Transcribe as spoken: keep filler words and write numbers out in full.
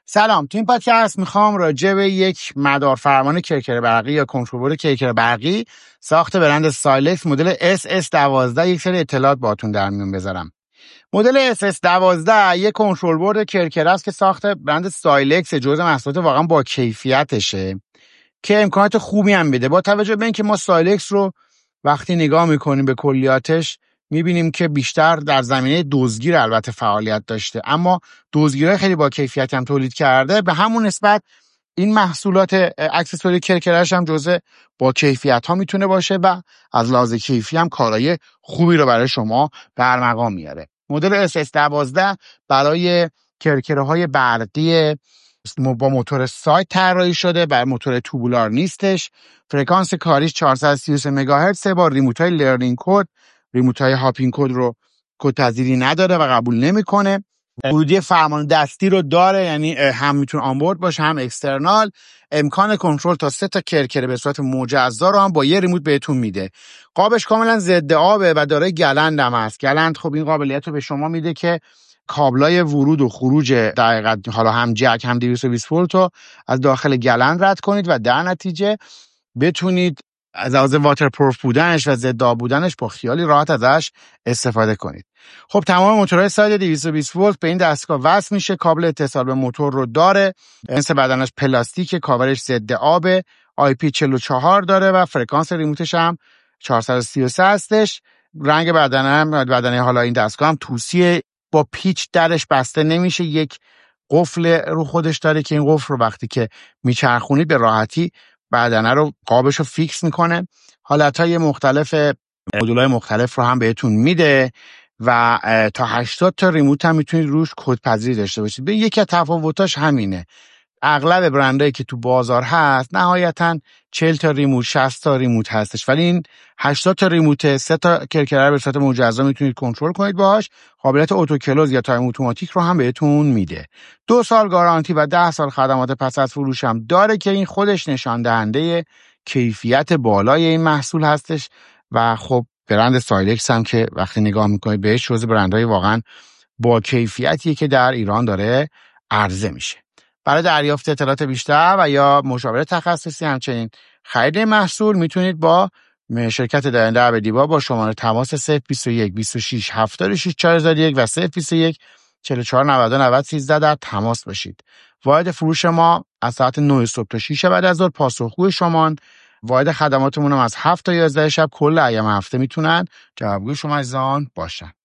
سلام، تو این پادکست میخوام راجع به یک مدارفرمان کرکر برقی یا کنترلبورد کرکر برقی ساخت برند سایلکس مدل اس اس دوازده یک سری اطلاعات باهاتون در میون بذارم. مدل اس اس دوازده یک کنترلبورد کرکر است که ساخت برند سایلکس، جزء محصولات واقعا با کیفیتشه که امکانات خوبی هم میده. با توجه به اینکه ما سایلکس رو وقتی نگاه میکنیم به کلیاتش میبینیم که بیشتر در زمینه دزدگیر البته فعالیت داشته، اما دزدگیرهای خیلی با کیفیت هم تولید کرده. به همون نسبت این محصولات اکسسوری کرکرش هم جزء با کیفیت ها میتونه باشه و از لحاظ کیفی هم کارهای خوبی رو برای شما برمقام میاره. مدل اس اس دوازده برای کرکرهای برقی با موتور سایت طراحی شده، بر موتور توبولار نیستش. فرکانس کاریش چهارصد و سی و سه مگاهرتز با ریموت‌های لرنینگ کد. ریموت‌های هاپینگ کد رو کدپذیری نداره و قبول نمیکنه. ورودی فرمان دستی رو داره، یعنی هم میتونه آنبورد باشه هم اکسترنال. امکان کنترل تا سه تا کرکر به صورت مجزا رو هم با یه ریموت بهتون میده. قابش کاملا ضد آبه و داره گلند هم هست. گلند خب این قابلیت رو به شما میده که کابلای ورود و خروج دقیقاً حالا هم جک هم دویست و بیست ولت رو از داخل گلند رد کنید و در نتیجه بتونید از لحاظ واترپروف بودنش و ضد آب بودنش با خیالی راحت ازش استفاده کنید. خب تمام موتورهای سایز دویست و بیست ولت به این دستگاه وصل میشه. کابل اتصال به موتور رو داره. جنس بدنش پلاستیکه، کاورش ضد آبه، آی پی چهل و چهار داره و فرکانس ریموتش هم چهارصد و سی و سه هستش. رنگ بدنه بدنه حالا این دستگاه هم توسیه، با پیچ درش بسته نمیشه. یک قفل رو خودش داره که این قفل رو وقتی که میچرخونید به راحتی بدنه رو قابش رو فیکس میکنه. حالتهای مختلف مدولای مختلف رو هم بهتون میده و تا هشتاد تا ریموت هم میتونید روش کدپذیری داشته باشید. به یکی از تفاوتاش همینه. اغلب برندایی که تو بازار هست نهایتاً چهل تا ریموت شصت تا ریموت هستش، ولی این هشتاد تا ریموت سه تا کرکر به صورت مجزا میتونید کنترل کنید باهاش. قابلیت اتو کلوز یا تایم اتوماتیک رو هم بهتون میده. دو سال گارانتی و ده سال خدمات پس از فروش هم داره که این خودش نشان دهنده کیفیت بالای این محصول هستش. و خب برند سایلکس هم که وقتی نگاه میکنید بهش جزو برندهای واقعا با کیفیتیه که در ایران داره عرضه میشه. برای دریافت اطلاعات بیشتر و یا مشاوره تخصصی همچنین خرید محصول میتونید با شرکت داینده عبدیبا با شماره تماس صفر بیست و یک بیست و شش هفتاد و شش چهارصد و یک و صفر بیست و یک چهل و چهار نود و نود سیزده در تماس باشید. واحد فروش ما از ساعت نه صبح تا شش بعد از ظهر پاسخگوی شما. واحد خدماتمون هم از هفت تا یازده شب کل ایام هفته میتونن جوابگوی شما عزیزان باشن.